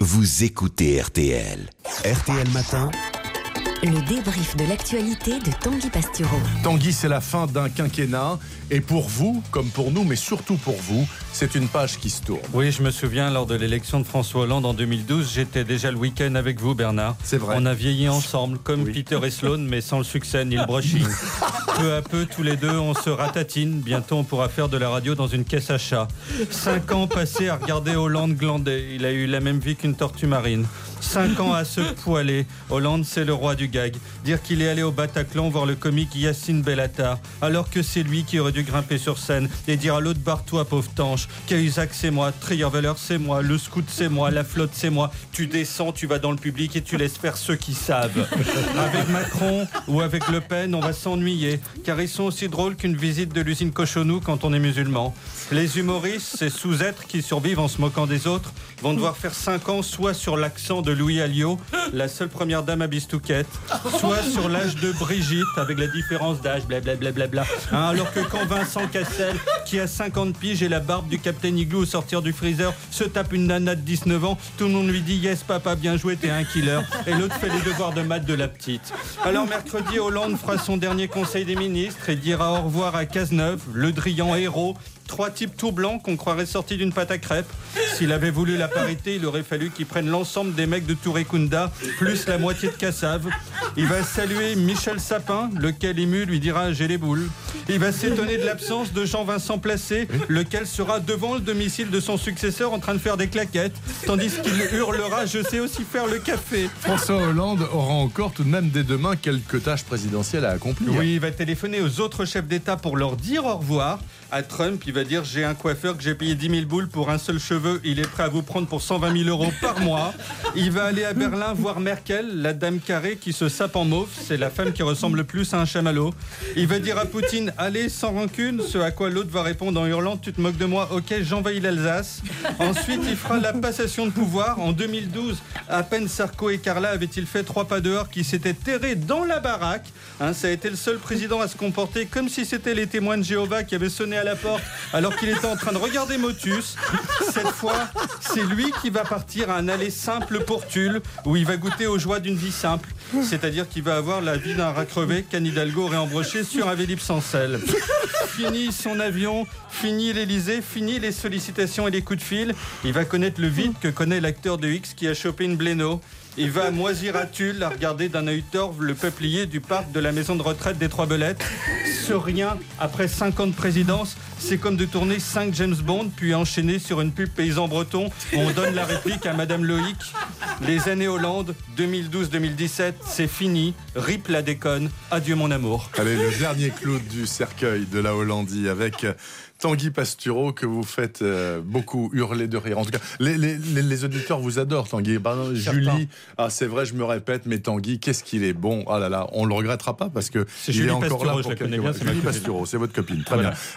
vous écoutez RTL. RTL Matin. Le débrief de l'actualité de Tanguy Pastureau. Tanguy, c'est la fin d'un quinquennat. Et pour vous, comme pour nous, mais surtout pour vous, c'est une page qui se tourne. Oui, je me souviens, lors de l'élection de François Hollande en 2012, j'étais déjà le week-end avec vous, Bernard. C'est vrai. On a vieilli ensemble, comme Peter et Sloan, mais sans le succès ni le brushing. Peu à peu, tous les deux, on se ratatine. Bientôt, on pourra faire de la radio dans une caisse à chat. 5 ans passés à regarder Hollande glander. Il a eu la même vie qu'une tortue marine. 5 ans à se poiler. Hollande, c'est le roi du gag. Dire qu'il est allé au Bataclan voir le comique Yacine Bellatar, alors que c'est lui qui aurait dû grimper sur scène et dire à l'autre barre-toi, pauvre tanche. Cahuzac, c'est moi. Trierweiler, c'est moi. Le scout, c'est moi. La flotte, c'est moi. Tu descends, tu vas dans le public et tu laisses faire ceux qui savent. Avec Macron ou avec Le Pen, on va s'ennuyer, car ils sont aussi drôles qu'une visite de l'usine Cochonou quand on est musulman. Les humoristes, ces sous-êtres qui survivent en se moquant des autres, vont devoir faire 5 ans soit sur l'accent de Louis Alliot, la seule première dame à Bistouquette, soit sur l'âge de Brigitte, avec la différence d'âge, blablabla. Alors que quand Vincent Cassel, qui a 50 piges et la barbe du Captain Igloo au sortir du freezer, se tape une nana de 19 ans, tout le monde lui dit « Yes papa, bien joué, t'es un killer ». Et l'autre fait les devoirs de maths de la petite. Alors mercredi, Hollande fera son dernier conseil des ministres et dira au revoir à Cazeneuve, Le Drian héros, 3 types tout blancs qu'on croirait sortis d'une pâte à crêpes. S'il avait voulu la parité, il aurait fallu qu'il prenne l'ensemble des mecs de Tourekunda, plus la moitié de Cassave. Il va saluer Michel Sapin, lequel ému lui dira « j'ai les boules ». Il va s'étonner de l'absence de Jean-Vincent Placé, lequel sera devant le domicile de son successeur en train de faire des claquettes, tandis qu'il hurlera « je sais aussi faire le café ». François Hollande aura encore tout de même dès demain quelques tâches présidentielles à accomplir. Oui, il va téléphoner aux autres chefs d'État pour leur dire au revoir. À Trump, il va dire « j'ai un coiffeur que j'ai payé 10 000 boules pour un seul cheveu, il est prêt à vous prendre pour 120 000 euros par mois ». Il va aller à Berlin voir Merkel, la dame carrée qui se sape en mauve, c'est la femme qui ressemble le plus à un chamallow. Il va dire à Poutine « allez, sans rancune », ce à quoi l'autre va répondre en hurlant « tu te moques de moi, ok, j'envahis l'Alsace ». Ensuite, il fera la passation de pouvoir. En 2012, à peine Sarko et Carla avaient-ils fait 3 pas dehors qui s'étaient terrés dans la baraque. Ça a été le seul président à se comporter comme si c'était les témoins de Jéhovah qui avaient sonné à la porte alors qu'il était en train de regarder Motus. Cette fois, c'est lui qui va partir à un aller simple pour Tulle, où il va goûter aux joies d'une vie simple. C'est-à-dire qu'il va avoir la vie d'un rat crevé qu'Anne Hidalgo aurait embroché sur un Vélib sans sel. Fini son avion, fini l'Elysée, fini les sollicitations et les coups de fil. Il va connaître le vide que connaît l'acteur de X qui a chopé une bléno. Il va moisir à Tulle à regarder d'un œil torve le peuplier du parc de la maison de retraite des Trois Belettes. Ce rien, après 5 ans de présidence, c'est comme de tourner 5 James Bond puis enchaîner sur une pub paysan breton où on donne la réplique à Madame Loïc. Les années Hollande, 2012-2017, c'est fini. Rip la déconne. Adieu mon amour. Allez, le dernier clou du cercueil de la Hollandie avec Tanguy Pastureau, que vous faites beaucoup hurler de rire. En tout cas, les auditeurs vous adorent, Tanguy. Julie, c'est vrai, je me répète, mais Tanguy, qu'est-ce qu'il est bon. Ah là là, on le regrettera pas parce que c'est il Julie est encore Pastureau, là pour je la connais quelques bien, mois. c'est ma Julie copine. Pastureau, c'est votre copine. Très Voilà. bien.